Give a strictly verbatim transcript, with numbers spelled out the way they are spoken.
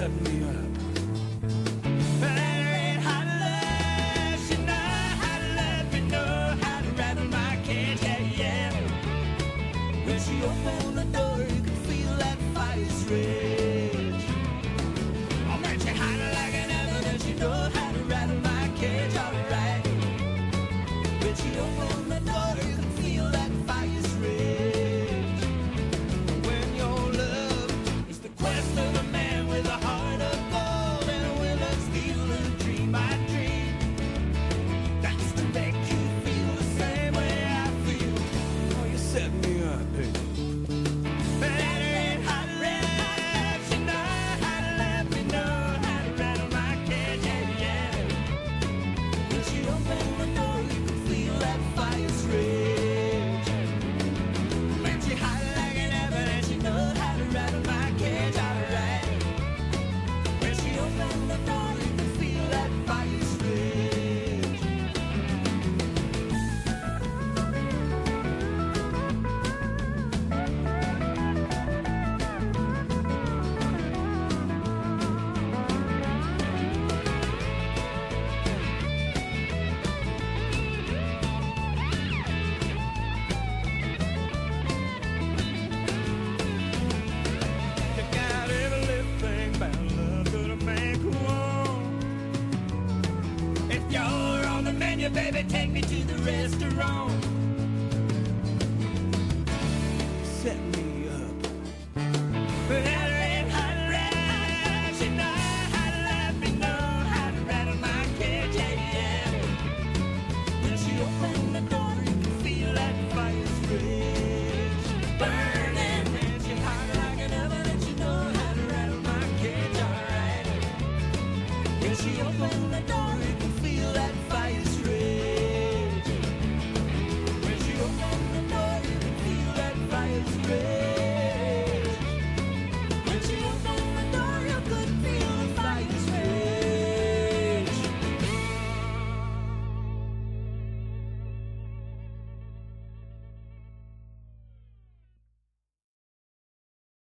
set me up. But that ain't how to love. She know how to love me, know how to rattle my cage, yeah, yeah. When she opened the door, you could feel that fire's rage. Oh man, she hotter like an oven, and she know how to rattle my cage, alright. When she opened the door, you could feel that fire's rage. When your love is the quest of a man with a heart of gold and a will of steel and a dream I dream, that's to make you feel the same way I feel. Oh, you set me up, baby. But that ain't how to love. She know how to love me, know how to rattle my cage, yeah, yeah. When she opened the door, you could feel that fire's rage. When she hotter like an oven, and she know how to rattle my cage, alright. When she opened the door, you could feel that fire's rage. You got every little thing about love that a man could want. If you're on the menu, baby, take me to the restaurant. Set me up. But that ain't how to love. She know how to love me, know how to rattle my cage, yeah, yeah. When she opened the door, you could feel that fire's rage burning. And she hotter like an oven, and she know how to rattle my cage, alright. When she opened the door, you could feel that fire's rage. When she opened the door, you could feel that fire's rage.